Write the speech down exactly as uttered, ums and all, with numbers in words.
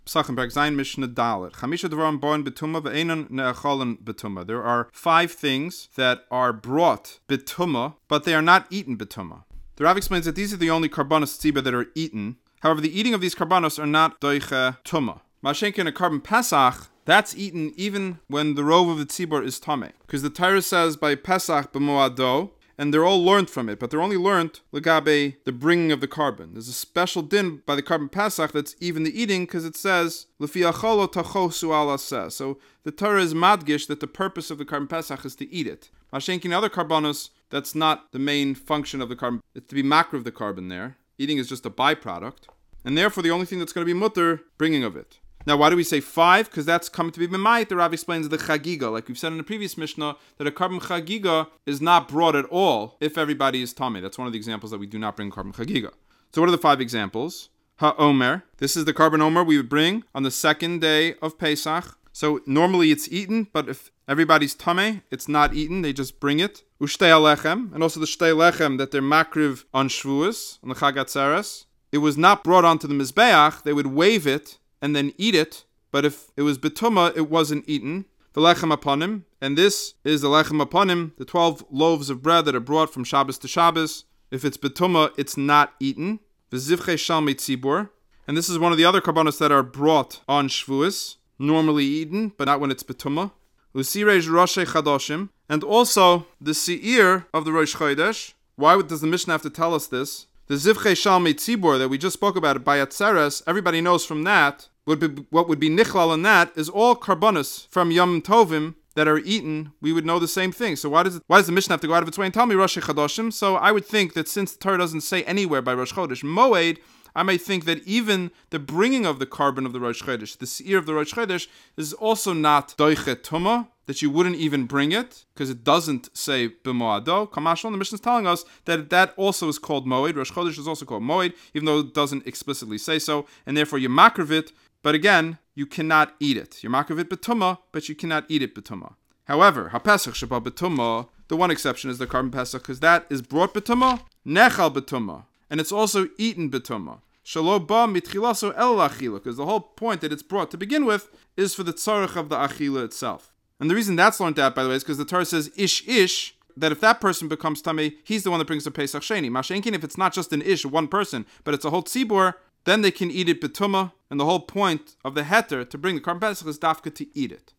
Psachim Perek Zayin Mishnah Dalet. Chamisha Devarim Boin B'tumah Ve'enon Ne'acholin B'tumah. There are five things that are brought B'tumah, but they are not eaten B'tumah. The Rav explains that these are the only karbanos tzibah that are eaten. However, the eating of these karbanos are not doiche tumah. Mashenkin a carbon Pesach, that's eaten even when the rove of the tzibur is tameh. Because the Torah says by Pesach b'moado, and they're all learned from it, but they're only learned legabe the bringing of the carbon. There's a special din by the carbon Pesach that's even the eating, because it says lefi acholo tachosu ala says. So the Torah is madgish that the purpose of the carbon Pesach is to eat it. Mashenkin other karbanos, that's not the main function of the carbon. It's to be makriv of the carbon there. Eating is just a byproduct. And therefore, the only thing that's going to be mutter, bringing of it. Now, why do we say five? Because that's coming to be b'mayit. The Rav explains the chagiga. Like we've said in the previous Mishnah, that a carbon chagiga is not brought at all if everybody is tameh. That's one of the examples that we do not bring carbon chagiga. So what are the five examples? Ha-omer. This is the carbon omer we would bring on the second day of Pesach. So normally it's eaten, but if everybody's tameh, it's not eaten. They just bring it. Ushtei alechem. And also the shtei lechem that they're makriv on Shavuos, on the Chag Atzeres. It was not brought onto the Mizbeach. They would wave it and then eat it, but if it was betumah, it wasn't eaten. The lechem aponim, and this is the lechem aponim, the twelve loaves of bread that are brought from Shabbos to Shabbos. If it's betumah, it's not eaten. The zivchei shalmei tzibur, and this is one of the other karbanos that are brought on Shavuos, normally eaten, but not when it's betumah. Usirej roshei chadoshim, and also the seir of the Rosh Chodesh. Why does the Mishnah have to tell us this? The zivchei shalmei tzibur that we just spoke about by Atzeres, everybody knows from that. Would be, what would be nichlal in that is all karbonos from Yom Tovim that are eaten. We would know the same thing. So why does it, why does the Mishnah have to go out of its way and tell me Rosh Chodoshim? So I would think that since the Torah doesn't say anywhere by Rosh Chodesh Moed, I might think that even the bringing of the carbon of the Rosh Chodesh, the seir of the Rosh Chodesh, is also not doiche tumah, that you wouldn't even bring it, because it doesn't say b'moado. Kamashon, the Mishnah is telling us that that also is called moed. Rosh Chodesh is also called moed, even though it doesn't explicitly say so, and therefore you makriv it, but again, you cannot eat it. You makriv it b'tumah, but you cannot eat it b'tumah. However, hapesach sheba b'tumah, the one exception is the carbon pesach, because that is brought b'tumah, nechal b'tumah, and it's also eaten b'tumah. Shalo ba mitchilaso el achila, because the whole point that it's brought to begin with is for the tzarech of the achila itself. And the reason that's learned out, by the way, is because the Torah says ish ish, that if that person becomes tamei, he's the one that brings the Pesach Sheni. Mashenkin, if it's not just an ish, one person, but it's a whole tzibur, then they can eat it betumah, and the whole point of the heter to bring the carbon Pesach is dafka to eat it.